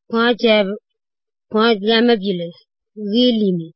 Point gamabile, gilimi.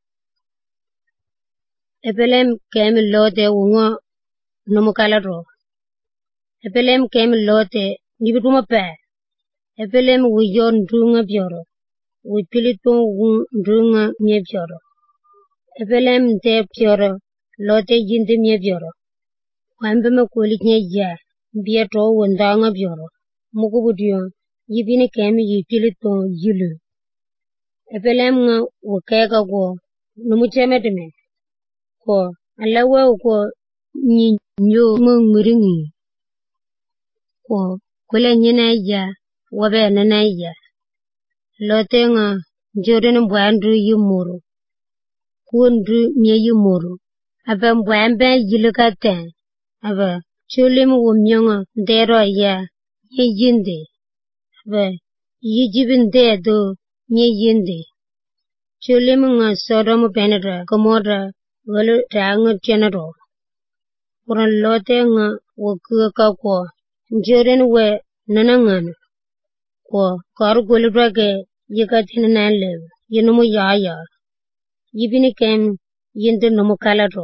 Epelem kem lote ungo nomukaladro. Epelem kem lote nibituma pe. Epelem wijon drunga bioro. Wipilito drunga nye bioro. Epelem te bioro lote jinde nye bioro. Wambeme kulit nye ya. Bieto wendanga bioro. Mukubudio. Yibini kem yipilito yilu. Epelem nga wakeka kwa nomuchemedeme. Kwa alawe kwa nyo mwiringi. Kwa kule nyina ya wabe nana ya. Lote nga njore mbwandru yumuru. Kuondru nye yumuru. Aba mbwambe yilukate. Aba chulimu wumyonga ndero ya nye yinde. Aba yijibinde do nye yinde. Chulimu nga sodomu penedra komodra wale tanga chenado. Kuran lote nga wakuka kwa njore we nanangana. Kwa karu gulidra ke yikatina nanlev. Yinumu yaya. Yibini kem yinde numu kaladro.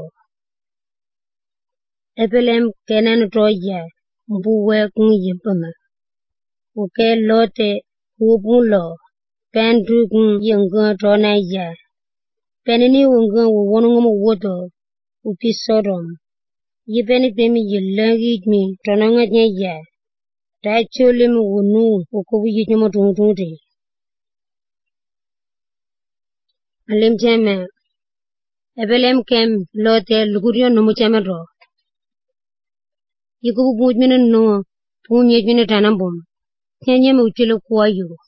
Epelem kenan to ya. Mbuwe kung yimpama. Uke lote wubulo. Pendru kung yunga tona ya. Penini wunga wuwonungumu woto. Upi sodom. Yipeni pemi yilagijmi tonanga nye ya. Tachulimu wunu ukubu yijimo tungtungti. Alim cheme. Epelem kem lote lukurio numu cheme ro. Yikubu bujmine no. Punyejmine tanambum. Kenyeme uchile kuwa yu.